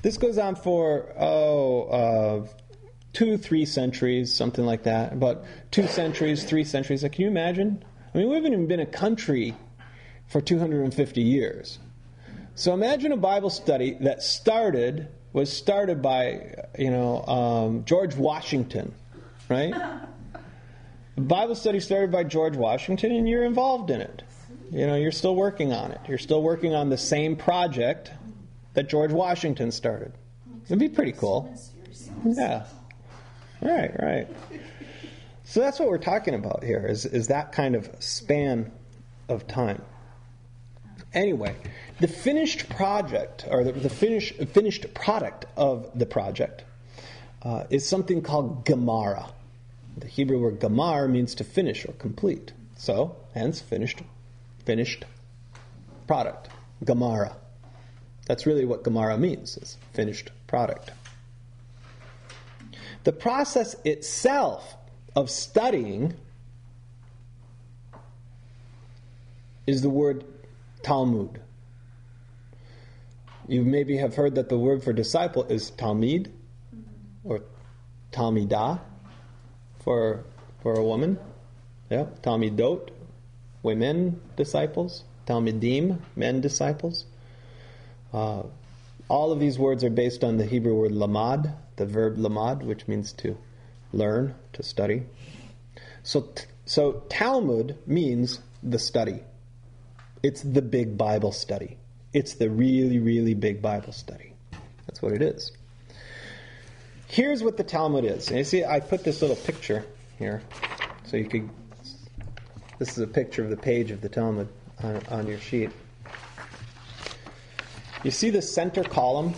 This goes on for 2-3 centuries, something like that. About 2 centuries, 3 centuries. Can you imagine? I mean, we haven't even been a country for 250 years. So imagine a Bible study that was started by, George Washington, right? A Bible study started by George Washington, and you're involved in it. You're still working on it. You're still working on the same project that George Washington started. It'd be pretty cool. Yeah. Right. So that's what we're talking about here, is that kind of span of time. Anyway, the finished project, or the finished product of the project, is something called Gemara. The Hebrew word Gemar means to finish or complete. So, hence, finished product. Gemara. That's really what Gemara means, is finished product. The process itself of studying is the word Talmud. You maybe have heard that the word for disciple is Talmid, or Talmidah for a woman. Yeah, Talmidot, women disciples. Talmidim, men disciples. All of these words are based on the Hebrew word lamad, the verb lamad, which means to learn, to study. So Talmud means the study. It's the big Bible study. It's the really, really big Bible study. That's what it is. Here's what the Talmud is. And you see, I put this little picture here, so you could. This is a picture of the page of the Talmud on your sheet. You see the center column?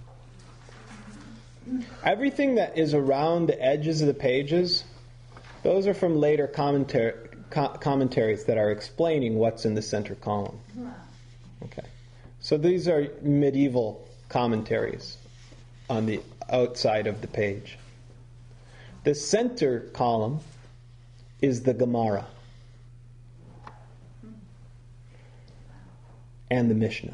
Everything that is around the edges of the pages, those are from later commentaries that are explaining what's in the center column. Okay. So these are medieval commentaries on the outside of the page. The center column is the Gemara and the Mishnah.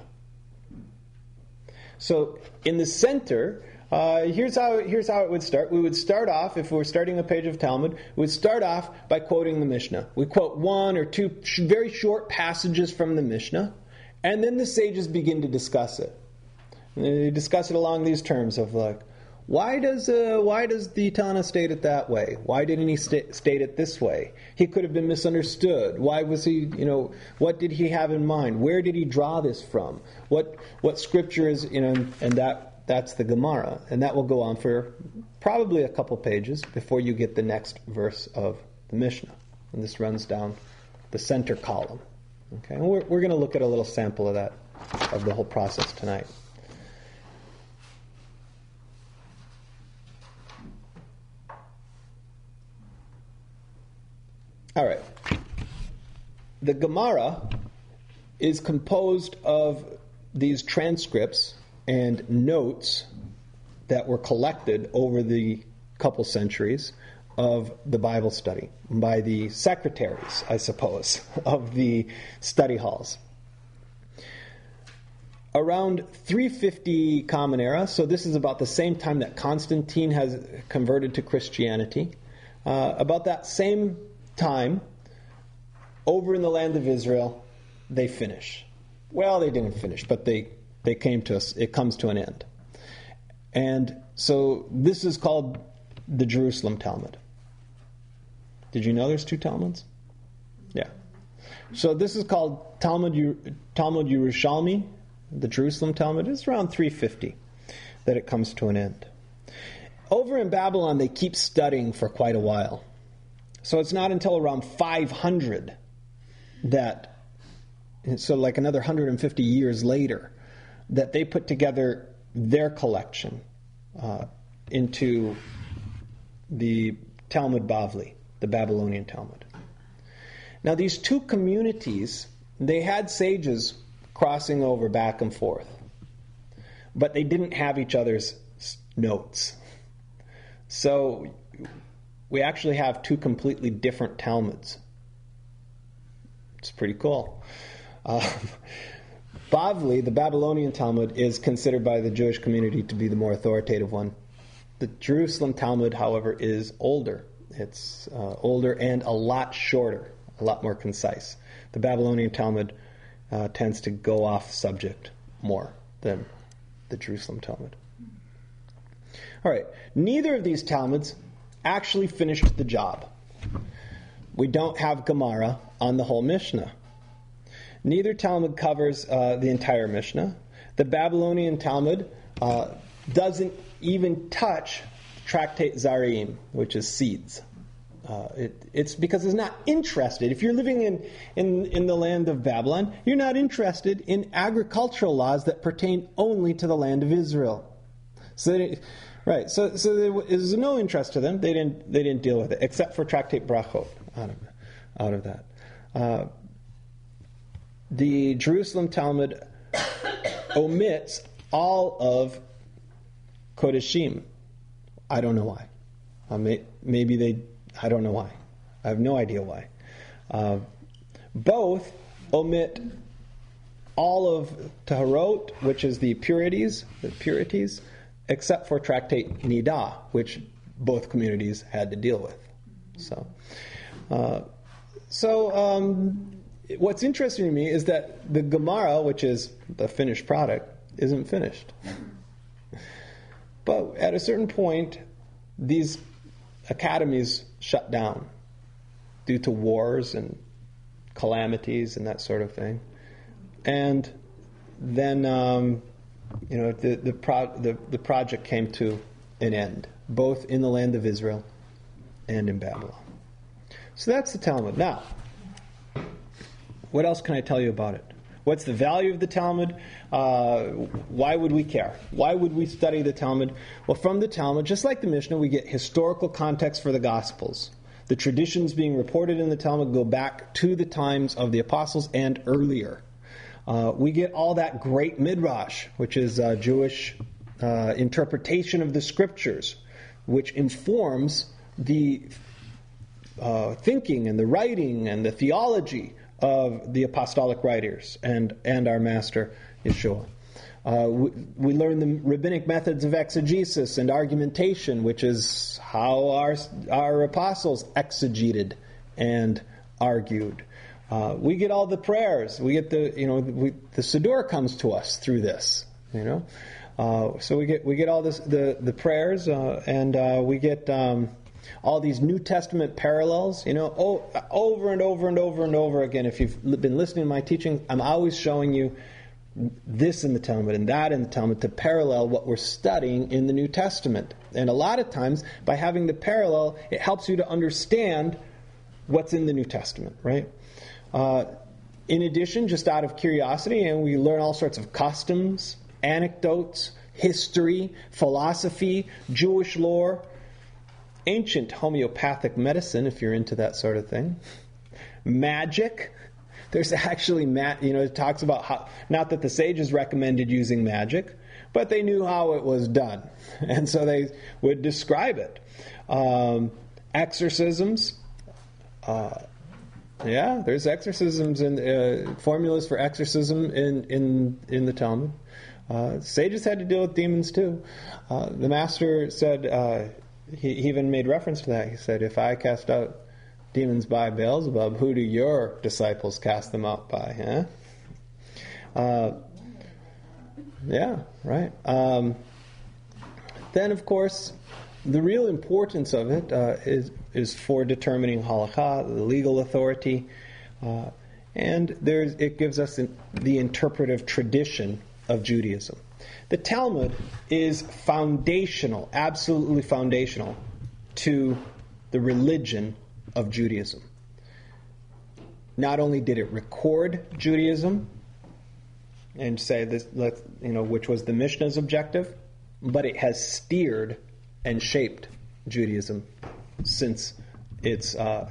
So in the center, here's how it would start. We would start off, if we're starting a page of Talmud, we would start off by quoting the Mishnah. We quote 1 or 2 very short passages from the Mishnah, and then the sages begin to discuss it. And they discuss it along these terms of why does the Tana state it that way? Why didn't he state it this way? He could have been misunderstood. Why was he, what did he have in mind? Where did he draw this from? What scripture is, and that's the Gemara. And that will go on for probably a couple pages before you get the next verse of the Mishnah. And this runs down the center column. Okay, and we're going to look at a little sample of that, of the whole process tonight. All right. The Gemara is composed of these transcripts and notes that were collected over the couple centuries of the Bible study by the secretaries, I suppose, of the study halls. Around 350 Common Era, so this is about the same time that Constantine has converted to Christianity. About that same time, over in the land of Israel, they finish. Well, they didn't finish, but they came to us. It comes to an end. And so this is called the Jerusalem Talmud. Did you know there's 2 Talmuds? Yeah. So this is called Talmud Yerushalmi, the Jerusalem Talmud. It's around 350 that it comes to an end. Over in Babylon, they keep studying for quite a while. So it's not until around 500 that, so like another 150 years later, that they put together their collection into the Talmud Bavli, the Babylonian Talmud. Now these 2 communities, they had sages crossing over back and forth, but they didn't have each other's notes. So we actually have 2 completely different Talmuds. It's pretty cool. Bavli, the Babylonian Talmud, is considered by the Jewish community to be the more authoritative one. The Jerusalem Talmud, however, is older. It's older and a lot shorter, a lot more concise. The Babylonian Talmud tends to go off subject more than the Jerusalem Talmud. All right, neither of these Talmuds actually finished the job. We don't have Gemara on the whole Mishnah. Neither Talmud covers the entire Mishnah. The Babylonian Talmud doesn't even touch Tractate Zarim, which is seeds. It's because it's not interested. If you're living in the land of Babylon, you're not interested in agricultural laws that pertain only to the land of Israel. So there was no interest to them. They didn't deal with it, except for Tractate Brachot out of that. The Jerusalem Talmud omits all of Kodeshim. I don't know why. I don't know why. I have no idea why. Both omit all of Taharot, which is the purities, except for Tractate Nidah, which both communities had to deal with. What's interesting to me is that the Gemara, which is the finished product, isn't finished. But at a certain point, these academies shut down due to wars and calamities and that sort of thing. And then, the project came to an end, both in the land of Israel and in Babylon. So that's the Talmud. Now, what else can I tell you about it? What's the value of the Talmud? Why would we care? Why would we study the Talmud? Well, from the Talmud, just like the Mishnah, we get historical context for the Gospels. The traditions being reported in the Talmud go back to the times of the apostles and earlier. We get all that great midrash, which is Jewish interpretation of the scriptures, which informs the thinking and the writing and the theology of the apostolic writers and our master Yeshua. We learn the rabbinic methods of exegesis and argumentation, which is how our apostles exegeted and argued. We get all the prayers. We get the Siddur comes to us through this. So we get all this the prayers and we get all these New Testament parallels, over and over and over and over again. If you've been listening to my teaching, I'm always showing you this in the Talmud and that in the Talmud to parallel what we're studying in the New Testament. And a lot of times, by having the parallel, it helps you to understand what's in the New Testament, right? In addition, just out of curiosity, and we learn all sorts of customs, anecdotes, history, philosophy, Jewish lore, ancient homeopathic medicine, if you're into that sort of thing. Magic. There's actually, it talks about how, not that the sages recommended using magic, but they knew how it was done. And so they would describe it. Exorcisms. There's exorcisms and formulas for exorcism in the Talmud. Sages had to deal with demons too. The master said, he even made reference to that. He said, if I cast out demons by Beelzebub, who do your disciples cast them out by? Right. Then, of course, the real importance of it is for determining halakha, the legal authority, and it gives us the interpretive tradition of Judaism. The Talmud is foundational, absolutely foundational, to the religion of Judaism. Not only did it record Judaism and say this, which was the Mishnah's objective, but it has steered and shaped Judaism since it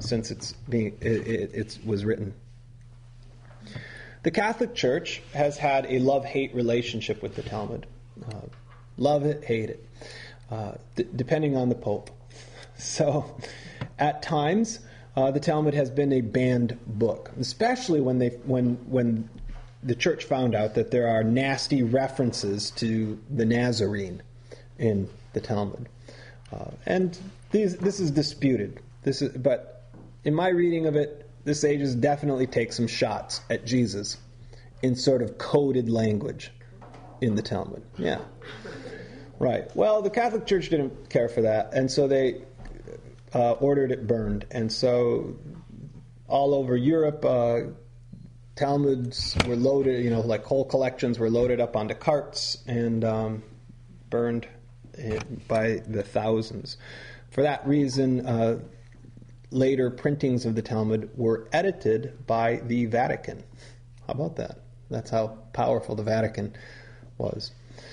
was written. The Catholic Church has had a love-hate relationship with the Talmud. Love it, hate it, depending on the Pope. So, at times, the Talmud has been a banned book, especially when the church found out that there are nasty references to the Nazarene in the Talmud. And this is disputed. But in my reading of it, the sages definitely take some shots at Jesus in sort of coded language in the Talmud. Yeah. Right. Well, the Catholic Church didn't care for that, and so they ordered it burned. And so all over Europe, Talmuds were loaded, like whole collections were loaded up onto carts and burned by the thousands. For that reason, later printings of the Talmud were edited by the Vatican. How about that? That's how powerful the Vatican was.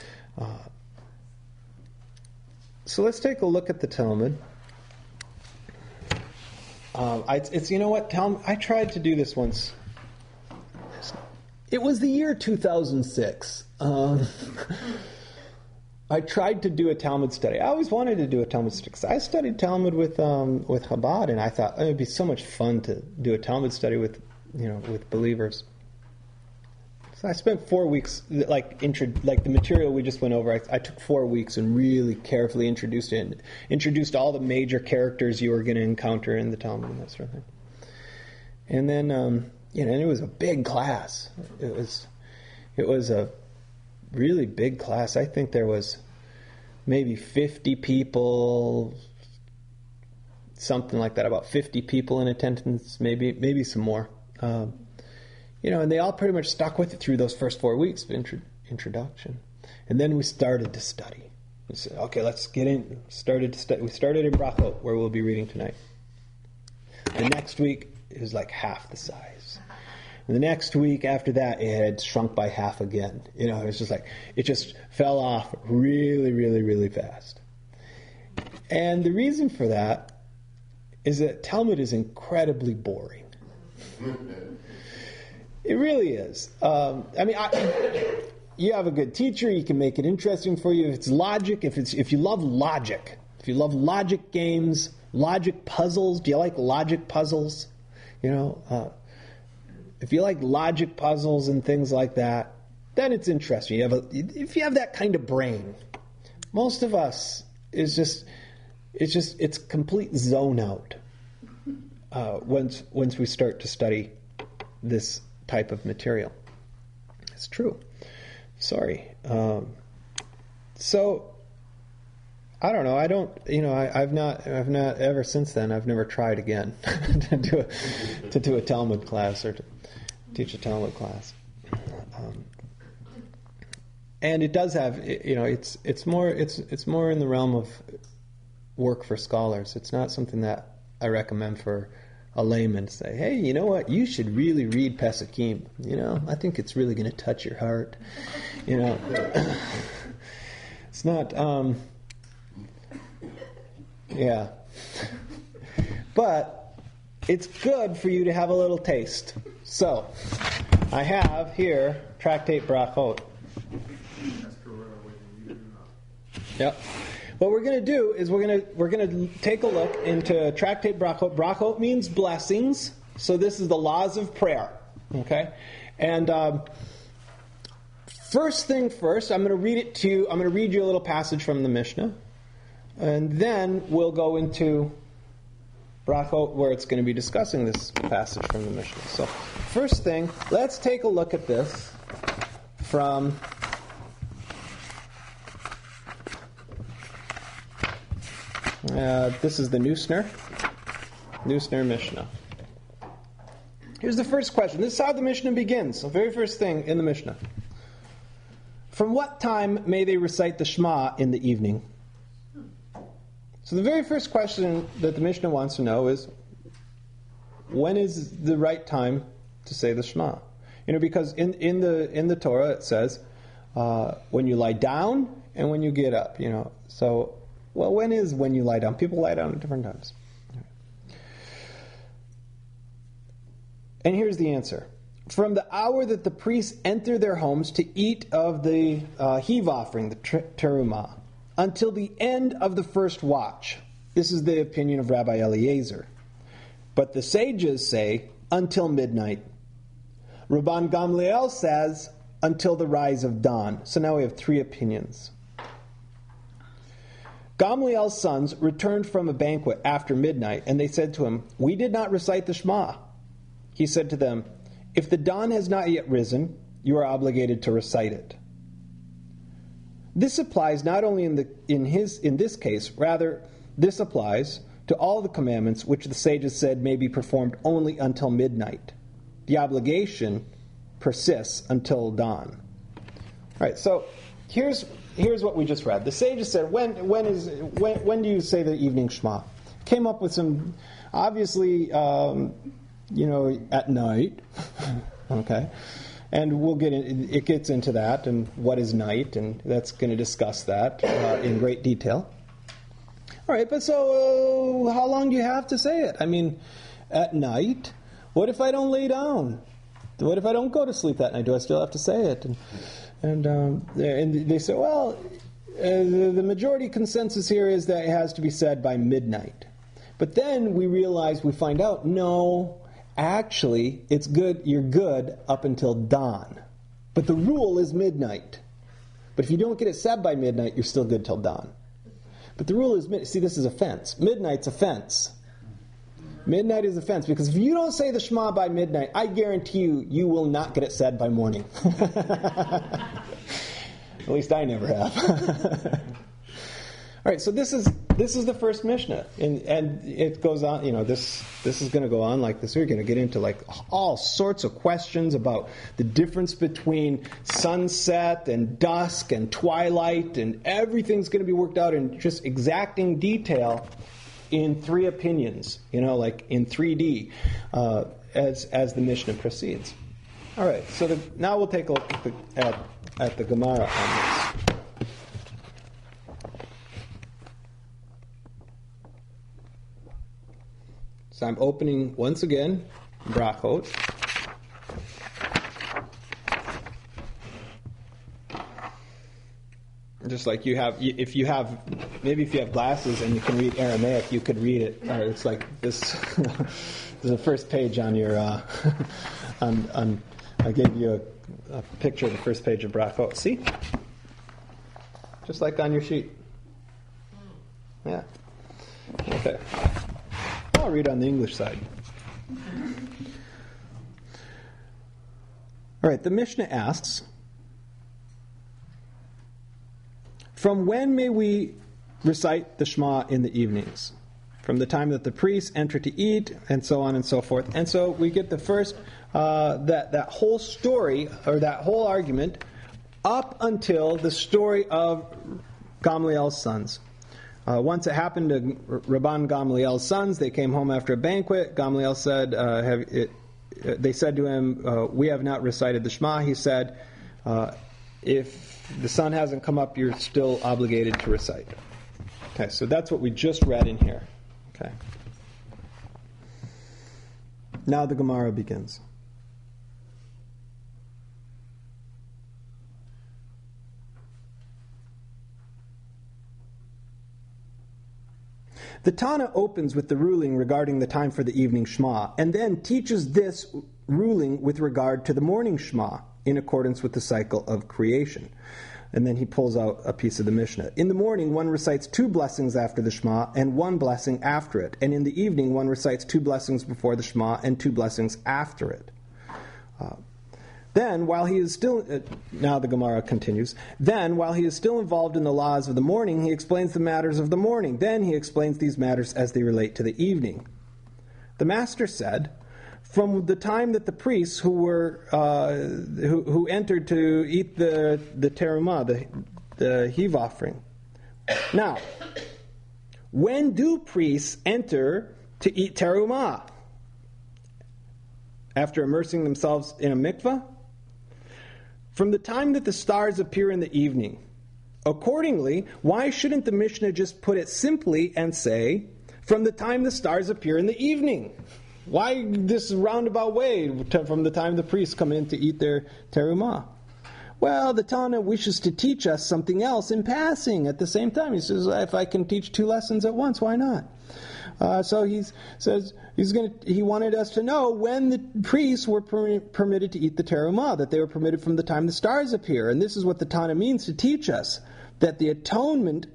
So let's take a look at the Talmud. It's you know what, Talmud, I tried to do this once. It was the year 2006. I tried to do a Talmud study. I always wanted to do a Talmud study. I studied Talmud with Chabad, and I thought it would be so much fun to do a Talmud study with believers. So I spent 4 weeks, like the material we just went over. I took 4 weeks and really carefully introduced all the major characters you were going to encounter in the Talmud and that sort of thing. And then, and it was a big class. It was a really big class. I think there was maybe 50 people, something like that, about 50 people in attendance, maybe some more. And they all pretty much stuck with it through those first 4 weeks of introduction. And then we started to study. We said, okay, let's get in. We started in Brachot, where we'll be reading tonight. The next week, it was like half the size. And the next week after that, it had shrunk by half again. It was just like, it just fell off really, really, really fast. And the reason for that is that Talmud is incredibly boring. It really is. You have a good teacher, you can make it interesting for you. If it's logic, if you love logic, if you love logic games, logic puzzles, do you like logic puzzles? If you like logic puzzles and things like that, then it's interesting. If you have that kind of brain, most of us it's complete zone out once we start to study this type of material. It's true. Sorry. So I don't know. I've not ever since then. I've never tried again to do a Talmud class or to teach a Talmud class. And it does have, it's more in the realm of work for scholars. It's not something that I recommend for a layman to say, hey, you know what, you should really read Pesukim. I think it's really going to touch your heart. It's not, yeah. But it's good for you to have a little taste. So, I have here Tractate Brachot. Yep. What we're going to do is we're going to take a look into Tractate Brachot. Brachot means blessings, so this is the laws of prayer. Okay, and first thing first, I'm going to read you a little passage from the Mishnah, and then we'll go into Brachot, where it's going to be discussing this passage from the Mishnah. So, first thing, let's take a look at this from this is the Neusner Mishnah. Here's the first question. This is how the Mishnah begins. The very first thing in the Mishnah. From what time may they recite the Shema in the evening? So the very first question that the Mishnah wants to know is, when is the right time to say the Shema? Because in the Torah it says when you lie down and when you get up. So. Well, when you lie down? People lie down at different times. And here's the answer. From the hour that the priests enter their homes to eat of the heave offering, the terumah, until the end of the first watch. This is the opinion of Rabbi Eliezer. But the sages say until midnight. Rabban Gamliel says, until the rise of dawn. So now we have three opinions. Gamliel's sons returned from a banquet after midnight, and they said to him, "We did not recite the Shema." He said to them, "If the dawn has not yet risen, you are obligated to recite it." This applies not only in this case, rather this applies to all the commandments which the sages said may be performed only until midnight. The obligation persists until dawn. All right, so here's what we just read. The sages said, when do you say the evening Shema? Came up with some, obviously, at night. Okay, and we'll get in. It gets into that and what is night, and that's going to discuss that in great detail. All right, but so how long do you have to say it? I mean, at night. What if I don't lay down? What if I don't go to sleep that night? Do I still have to say it? And they say, well, the majority consensus here is that it has to be said by midnight. But then we find out, no, actually, it's good. You're good up until dawn. But the rule is midnight. But if you don't get it said by midnight, you're still good till dawn. But the rule is, see, this is a fence. Midnight's a fence. Midnight is a fence, because if you don't say the Shema by midnight, I guarantee you will not get it said by morning. At least I never have. All right, so this is the first Mishnah, and it goes on. This is going to go on like this. We're going to get into like all sorts of questions about the difference between sunset and dusk and twilight, and everything's going to be worked out in just exacting detail in three opinions. Like in 3D, as the Mishnah proceeds. All right, so now we'll take a look at the Gemara on this. So I'm opening, once again, Brachot. Just like if you have glasses and you can read Aramaic, you could read it. Or it's like this. There's a first page on your, I gave you a picture of the first page of Brachot. See? Just like on your sheet. Yeah. Okay. I'll read on the English side. All right, the Mishnah asks, from when may we recite the Shema in the evenings? From the time that the priests enter to eat, and so on and so forth. And so we get the first, that whole story, or that whole argument, up until the story of Gamliel's sons. Once it happened to Rabban Gamliel's sons, they came home after a banquet. Gamliel said, they said to him, we have not recited the Shema. He said, if the sun hasn't come up, you're still obligated to recite. Okay, so that's what we just read in here. Okay. Now the Gemara begins. The Tana opens with the ruling regarding the time for the evening Shema, and then teaches this ruling with regard to the morning Shema, in accordance with the cycle of creation. And then he pulls out a piece of the Mishnah. In the morning, one recites 2 blessings after the Shema, and 1 blessing after it. And in the evening, one recites 2 blessings before the Shema, and 2 blessings after it. Then, while he is still, now the Gemara continues, then, while he is still involved in the laws of the morning, he explains the matters of the morning. Then he explains these matters as they relate to the evening. The Master said, from the time that the priests who entered to eat the terumah, the heave offering. Now, when do priests enter to eat terumah? After immersing themselves in a mikvah? From the time that the stars appear in the evening. Accordingly, why shouldn't the Mishnah just put it simply and say, from the time the stars appear in the evening? Why this roundabout way from the time the priests come in to eat their terumah? Well, the Tana wishes to teach us something else in passing at the same time. He says, if I can teach 2 lessons at once, why not? So he says he wanted us to know when the priests were permitted to eat the terumah, that they were permitted from the time the stars appear. And this is what the Tana means to teach us, that the atonement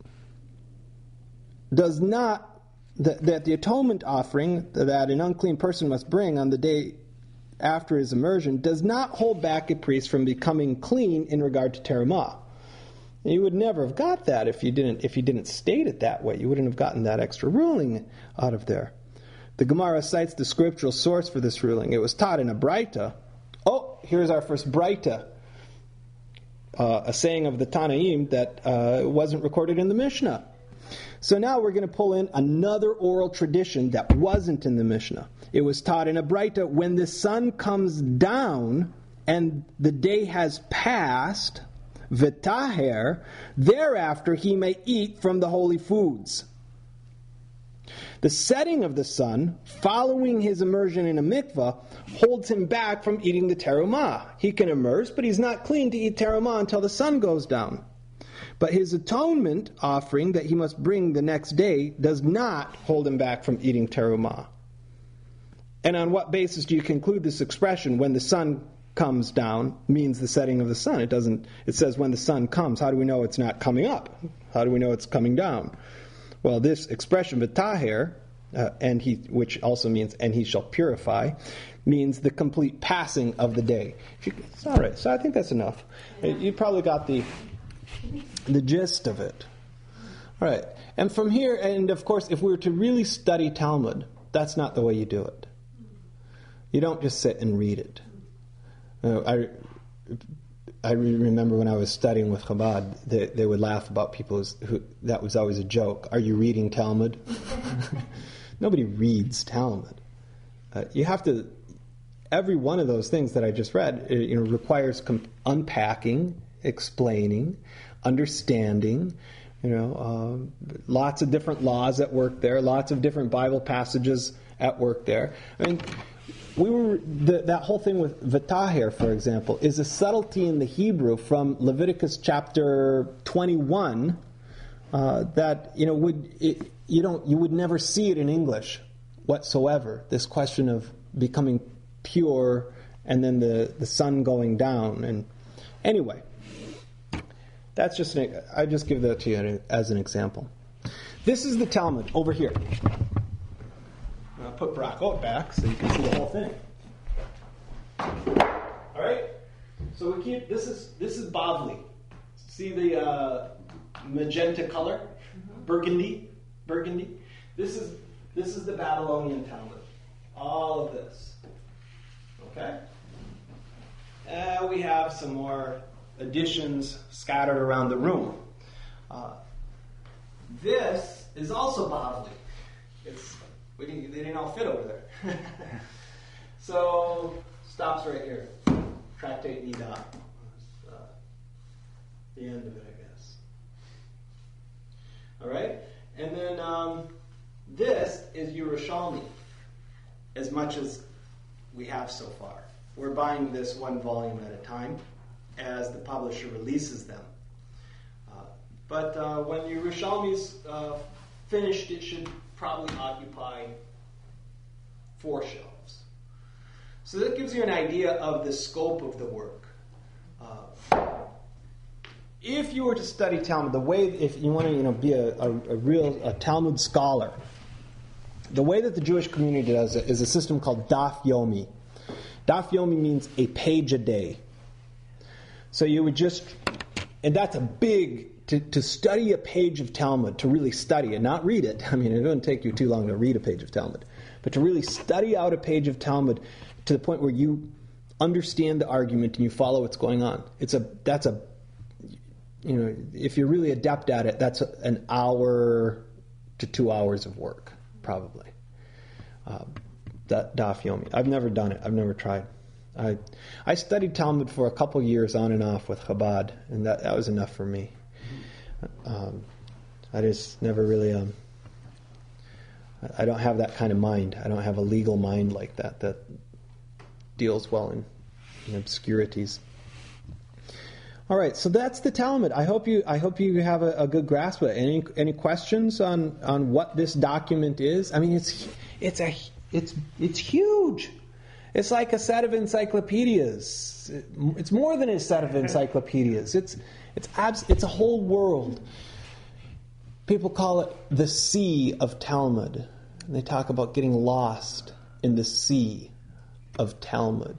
does not, that the atonement offering that an unclean person must bring on the day after his immersion does not hold back a priest from becoming clean in regard to terumah. You would never have got that if you didn't state it that way. You wouldn't have gotten that extra ruling out of there. The Gemara cites the scriptural source for this ruling. It was taught in a Braita. Oh, here's our first Braita. A saying of the Tanaim that wasn't recorded in the Mishnah. So now we're going to pull in another oral tradition that wasn't in the Mishnah. It was taught in a Braita, when the sun comes down and the day has passed, v'taher, thereafter he may eat from the holy foods. The setting of the sun, following his immersion in a mikvah, holds him back from eating the terumah. He can immerse, but he's not clean to eat terumah until the sun goes down. But his atonement offering that he must bring the next day does not hold him back from eating terumah. And on what basis do you conclude this expression, when the sun comes down, means the setting of the sun? It says when the sun comes. How do we know it's not coming up? How do we know it's coming down? Well, this expression, v'taher, which also means and he shall purify, means the complete passing of the day. It's all right. So I think that's enough. You probably got the gist of it. All right. And from here, and of course, if we were to really study Talmud, that's not the way you do it. You don't just sit and read it. I remember when I was studying with Chabad, they would laugh about people that was always a joke. Are you reading Talmud? Nobody reads Talmud. You have to. Every one of those things that I just read, requires unpacking, explaining, understanding. Lots of different laws at work there. Lots of different Bible passages at work there. I mean, that whole thing with v'taher, for example, is a subtlety in the Hebrew from Leviticus chapter 21 that you would never see it in English whatsoever. This question of becoming pure and then the sun going down. And anyway, that's just I just give that to you as an example. This is the Talmud over here. I'll put Barakot back so you can see the whole thing. All right. So we keep this is Bavli. See the magenta color, burgundy. This is the Babylonian Talmud. All of this. Okay. We have some more additions scattered around the room. This is also Bavli. They didn't all fit over there. So, stops right here. Tractate Nidah. The end of it, I guess. All right? And then this is Yerushalmi, as much as we have so far. We're buying this one volume at a time as the publisher releases them. But when Yerushalmi's finished, it should probably occupy 4 shelves. So that gives you an idea of the scope of the work. If you were to study Talmud, if you want to be a real Talmud scholar, the way that the Jewish community does it is a system called Daf Yomi. Daf Yomi means a page a day. So you would and that's a big, to study a page of Talmud, to really study it, not read it. I mean, it doesn't take you too long to read a page of Talmud. But to really study out a page of Talmud to the point where you understand the argument and you follow what's going on. If you're really adept at it, that's an hour to 2 hours of work, probably. Daf Yomi. I've never done it. I've never tried. I studied Talmud for a couple years on and off with Chabad, and that was enough for me. I just never really. I don't have that kind of mind. I don't have a legal mind like that deals well in obscurities. All right, so that's the Talmud. I hope you have a good grasp of it. Any questions on what this document is? I mean, it's huge. It's like a set of encyclopedias. It's more than a set of encyclopedias. It's a whole world. People call it the sea of Talmud. And they talk about getting lost in the sea of Talmud.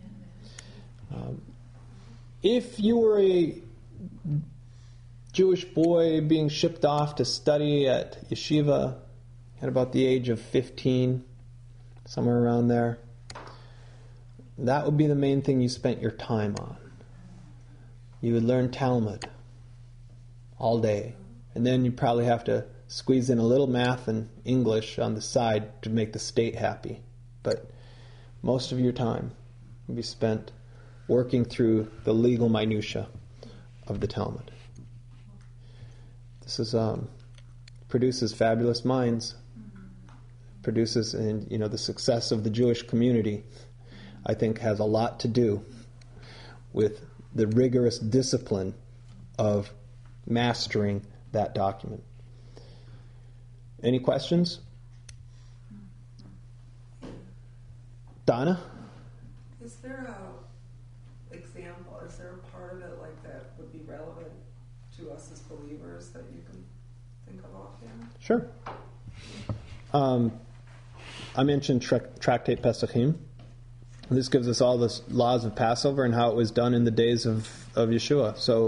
If you were a Jewish boy being shipped off to study at yeshiva at about the age of 15, somewhere around there, that would be the main thing you spent your time on. You would learn Talmud all day. And then you'd probably have to squeeze in a little math and English on the side to make the state happy. But most of your time would be spent working through the legal minutia of the Talmud. This is produces fabulous minds. Produces, and the success of the Jewish community, I think, has a lot to do with the rigorous discipline of mastering that document. Any questions? Donna? Is there a example, is there a part of it like that would be relevant to us as believers that you can think of offhand? Sure. I mentioned Tractate Pesachim. This gives us all the laws of Passover and how it was done in the days of Yeshua. So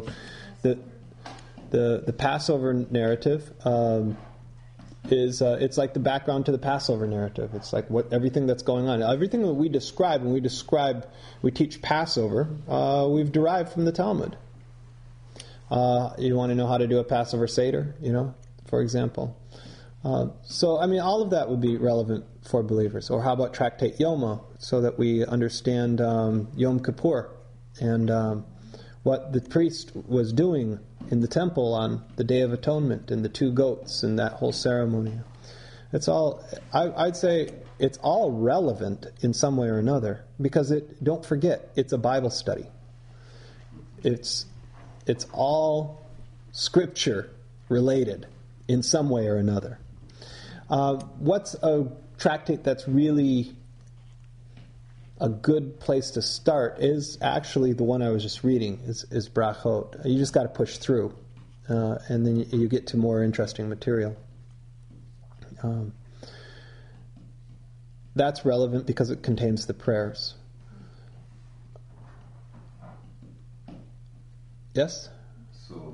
the Passover narrative is it's like the background to the Passover narrative. It's like everything that's going on. Everything that we describe when we teach Passover, we've derived from the Talmud. You want to know how to do a Passover Seder, for example. So, all of that would be relevant for believers. Or how about Tractate Yoma, so that we understand Yom Kippur and what the priest was doing in the temple on the Day of Atonement and the 2 goats and that whole ceremony. It's all, I'd say it's all relevant in some way or another, because don't forget, it's a Bible study. It's all Scripture related in some way or another. What's a tractate that's really a good place to start is actually the one I was just reading, is Brachot. You just got to push through, and then you get to more interesting material. That's relevant because it contains the prayers. Yes? So,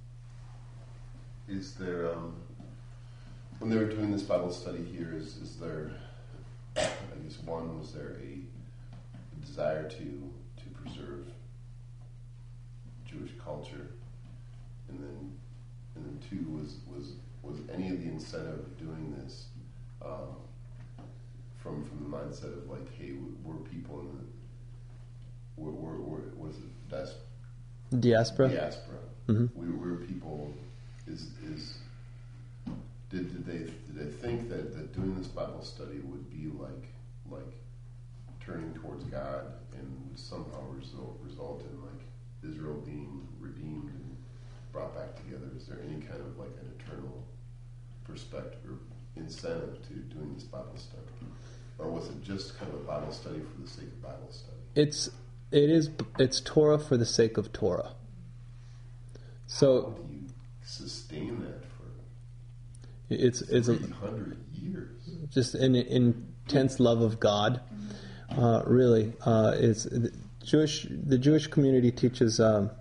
is there, when they were doing this Bible study here, is there, I guess one, was there a desire to preserve Jewish culture, and then two, was any of the incentive of doing this from the mindset of like, hey, we're people in the, we're was it diaspora? Mm-hmm. We're people. Did they think that doing this Bible study would be like turning towards God and would somehow result in like Israel being redeemed and brought back together? Is there any kind of like an eternal perspective or incentive to doing this Bible study, or was it just kind of a Bible study for the sake of Bible study? It's Torah for the sake of Torah. So how do you sustain that for it's 300 years? Just an intense love of God. Really, it's the Jewish community teaches that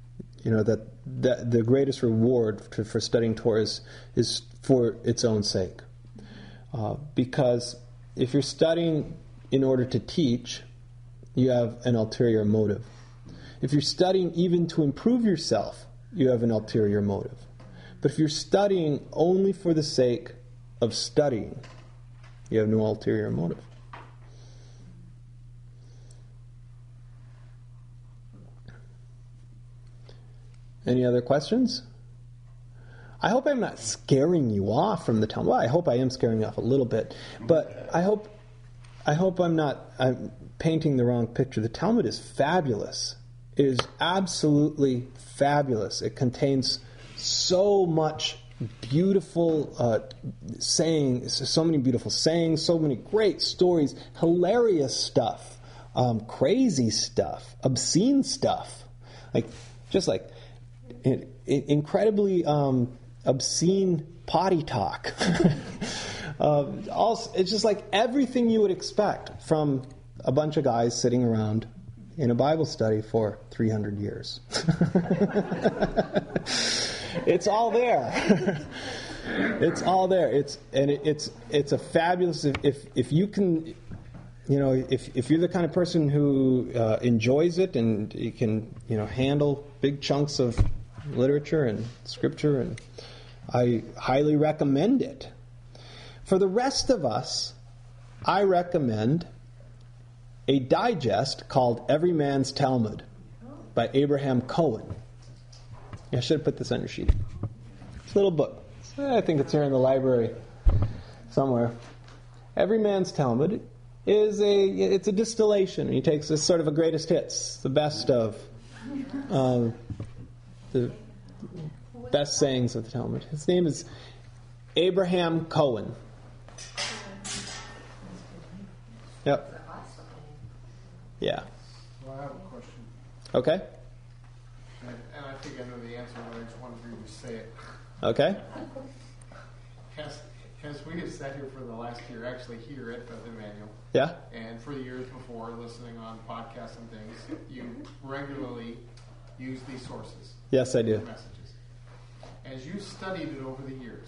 the greatest reward for studying Torah is for its own sake. Because if you're studying in order to teach, you have an ulterior motive. If you're studying even to improve yourself, you have an ulterior motive. But if you're studying only for the sake of studying, you have no ulterior motive. Any other questions? I hope I'm not scaring you off from the Talmud. Well, I hope I am scaring you off a little bit, but I hope I'm painting the wrong picture. The Talmud is fabulous. is absolutely fabulous. It contains so much beautiful sayings, so many beautiful sayings, so many great stories, hilarious stuff, crazy stuff, obscene stuff, incredibly obscene potty talk. Also, it's just like everything you would expect from a bunch of guys sitting around in a Bible study for 300 years. It's all there. It's all there. It's a fabulous, if you can, if you're the kind of person who enjoys it and you can handle big chunks of literature and scripture, and I highly recommend it. For the rest of us, I recommend a digest called Every Man's Talmud by Abraham Cohen. I should have put this on your sheet. It's a little book. I think it's here in the library somewhere. Every Man's Talmud is it's a distillation. He takes this sort of a greatest hits, the best of the best sayings of the Talmud. His name is Abraham Cohen. Yep. Yeah. Well, I have a question. Okay. And I think I know the answer, but I just wanted you to say it. Okay. As we have sat here for the last year, actually here at Beth Emmanuel, Yeah. and for the years before, listening on podcasts and things, you regularly use these sources. Yes, I do. Messages. As you studied it over the years,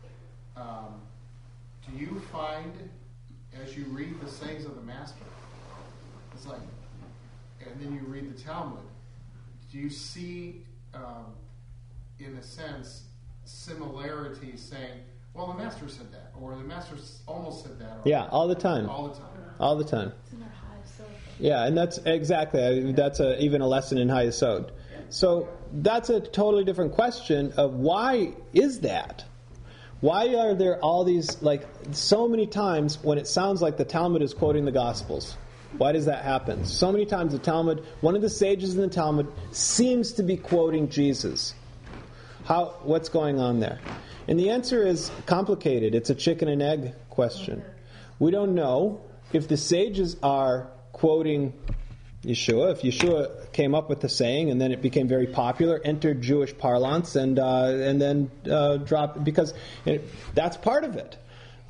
do you find, as you read the sayings of the Master, it's like, and then you read the Talmud, do you see, in a sense, similarities saying, well, the Master said that, or the Master almost said that? Or Yeah, all the time. All the time. All the time. It's in our hive, Yeah, and that's exactly, that's even a lesson in Hayesod. So that's a totally different question of why is that? Why are there all these, so many times when it sounds like the Talmud is quoting the Gospels? Why does that happen? So many times the Talmud, one of the sages in the Talmud seems to be quoting Jesus. What's going on there? And the answer is complicated. It's a chicken and egg question. We don't know if the sages are quoting Yeshua. If Yeshua came up with the saying and then it became very popular, entered Jewish parlance, and then dropped, because that's part of it.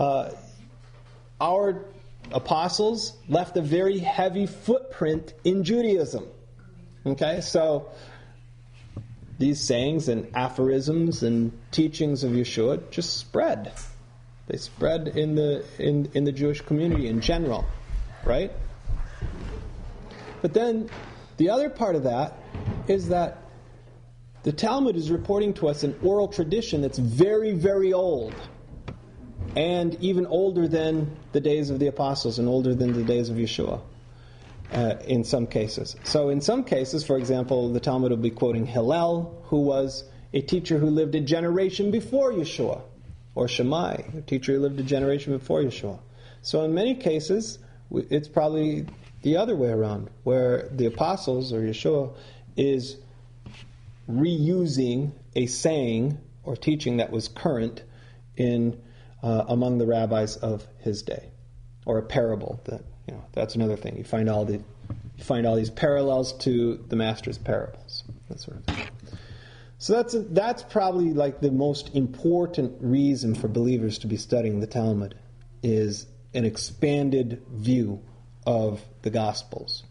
Our apostles left a very heavy footprint in Judaism. Okay, so these sayings and aphorisms and teachings of Yeshua just spread. They spread in the Jewish community in general, right? But then the other part of that is that the Talmud is reporting to us an oral tradition that's very, very old, and even older than the days of the apostles and older than the days of Yeshua in some cases. So in some cases, for example, the Talmud will be quoting Hillel, who was a teacher who lived a generation before Yeshua, or Shammai, a teacher who lived a generation before Yeshua. So in many cases, it's probably the other way around, where the apostles or Yeshua is reusing a saying or teaching that was current in among the rabbis of his day, or a parable. That's another thing. You find all these parallels to the Master's parables, that sort of thing. So that's probably the most important reason for believers to be studying the Talmud, is an expanded view of the Gospels.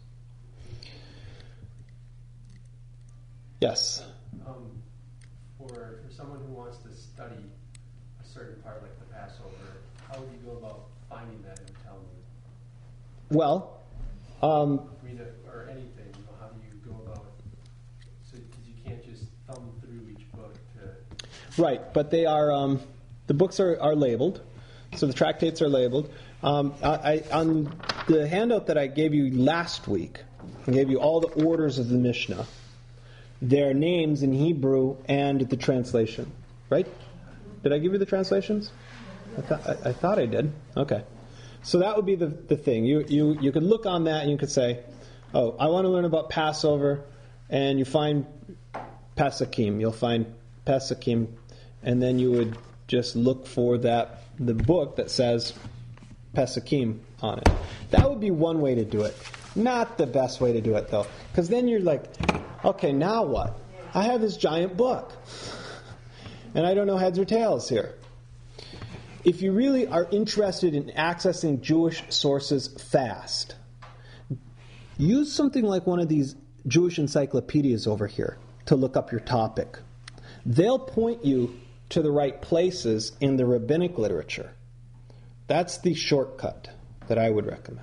Yes? For someone who wants to study a certain part like the Passover, how would you go about finding that in the Talmud? Well, Read it or anything. How do you go about it? So, because you can't just thumb through each book to... Right, but they are, the books are labeled, so the tractates are labeled. On the handout that I gave you last week, I gave you all the orders of the Mishnah, their names in Hebrew and the translation. Right? Did I give you the translations? I thought I did. Okay. So that would be the thing. You could look on that and you could say, oh, I want to learn about Passover. and you find Pesakim. You'll find Pesakim, and then you would just look for the book that says Pesakim on it. That would be one way to do it. Not the best way to do it, though, because then you're like, okay, now what? I have this giant book, and I don't know heads or tails here. If you really are interested in accessing Jewish sources fast, use something like one of these Jewish encyclopedias over here to look up your topic. They'll point you to the right places in the rabbinic literature. That's the shortcut that I would recommend.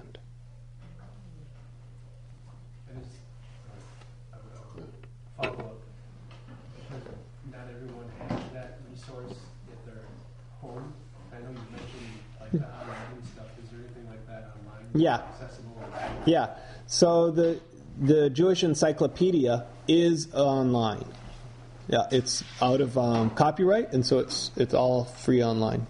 Follow up. Not everyone has that resource at their home. I know you mentioned like the online stuff. Is there anything like that online? Yeah. Accessible? Yeah. So the Jewish encyclopedia is online. Yeah, it's out of copyright, and so it's all free online.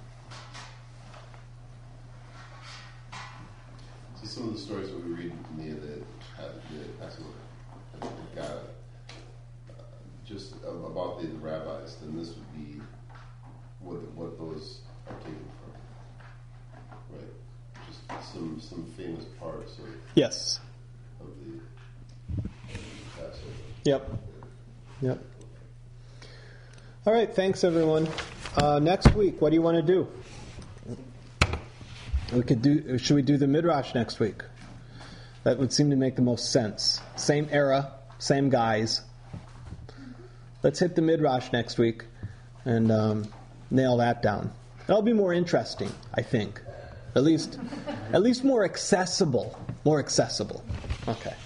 So some of the stories that we read near the Passover, just about the rabbis, then this would be what those are taken from, right? Just some famous parts of Yes. the Passover. Yep. All right, thanks everyone. Next week, what do you want to do? Should we do the Midrash next week? That would seem to make the most sense. Same era, same guys. Let's hit the Midrash next week and nail that down. That'll be more interesting, I think. At least more accessible. Okay.